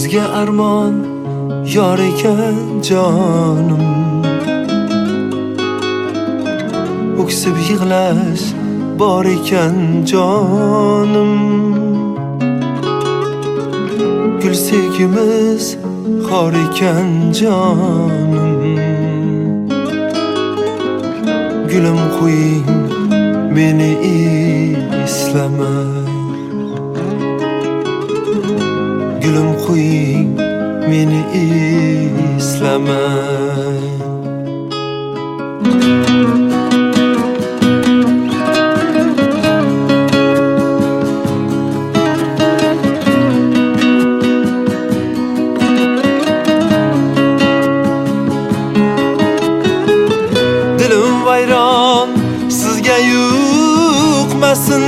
Sizga armon yor ekan jonim, o'ksib yig'lash bor ekan jonim. Gulsegimiz xor ekan jonim, gulim qo'ying meni eslamay. Gulim qo'ying meni eslamay. Dilim vayron sizga yuqmasin,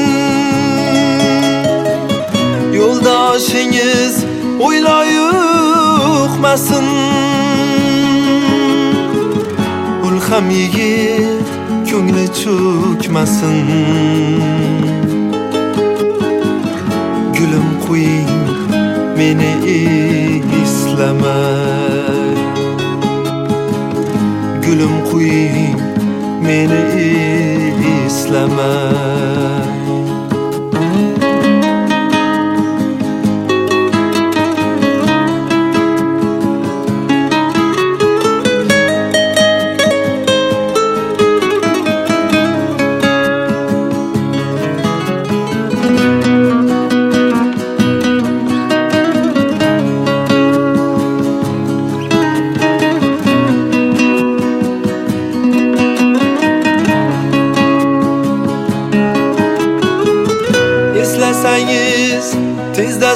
yo'ldoshingiz o'ylayuqmasin. Ulham yigit ko'ngli cho'kmasin. Gulim qo'ying meni eslamay. Gulim qo'ying meni eslamay. Eslasangiz tezda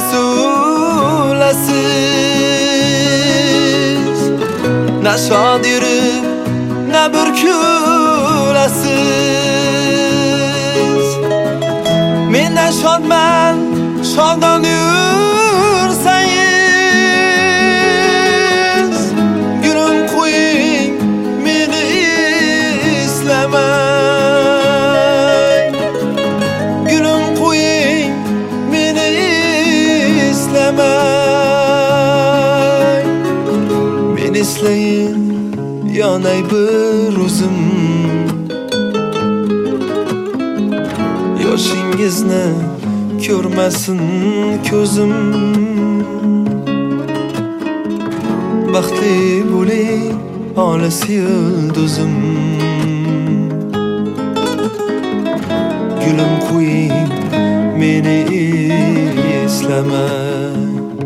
suvlasiz, na shod yurib na bir kulasiz. Mendan shodman shodon yursangiz. Gulim qo'ying meni eslamay. Gulim qo'ying meni eslamay. Meni eslayin yonay bir o'zim, yoshingizni ko'rmasin ko'zim. Baxtli bo'ling olis yulduzim. Gulim qo'ying meni eslamay.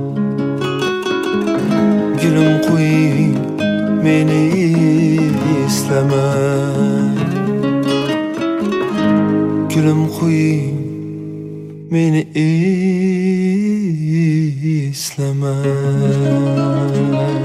Gulim qo'ying meni eslamay. Gulim qo'ying meni eslamay.